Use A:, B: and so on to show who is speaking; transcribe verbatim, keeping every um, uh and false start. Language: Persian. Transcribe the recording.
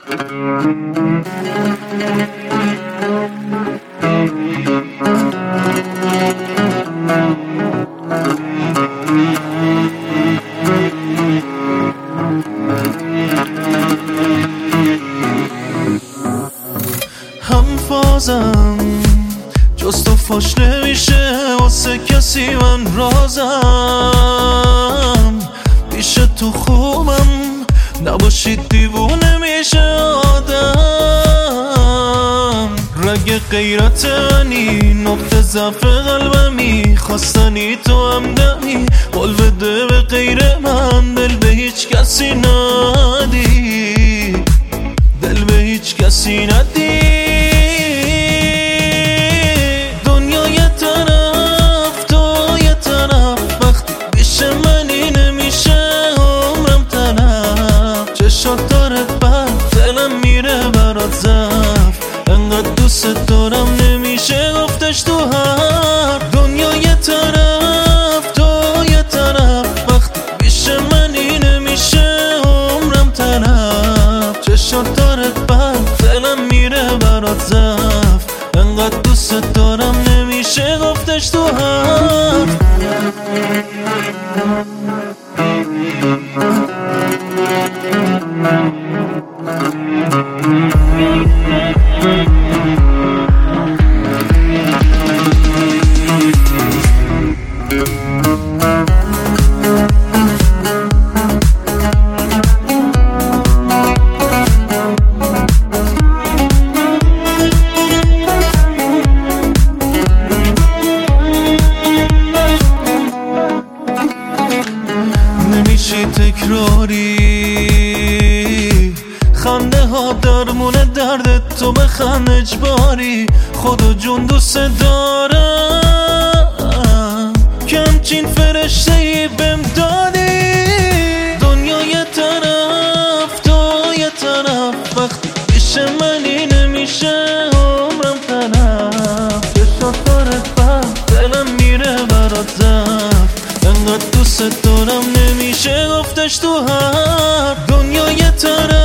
A: هم فازم جز تو فاش نمیشه واسه کسی من رازم پیش تو خوبم نباشید دیوونه میشه آدم رگ غیرت منی نقطه ضعف قلبمی خواستنی تو همدمی قول بده به غیر من دل به هیچ کسی ندی دل به هیچ کسی ندی دنیا یه طرف تو یه طرف وقتی پیش منی نمیشه عمرم تلف چشات داره بد دلم میره برات زف انقدر دوست دارم نمیشه گفتش تو حرف دنیا یه طرف تو یه طرف وقتی پیش منی نمیشه عمرم تلف چشات داره بد دلم میره برات زف انقدر دوست دارم نمیشه گفتش تو حرف نمیشی تکراری خنده ها درمون درد تو بخند اجباری خدا جون دوست دارم که همچین فرشته ای بهم دادی دنیا یه طرف تو یه طرف وقتی پیش منی نمیشه عمرم تلف چشات داره بد دلم میره برات زف انقدر دوست دارم نمیشه گفتش تو حرف دنیا یه طرف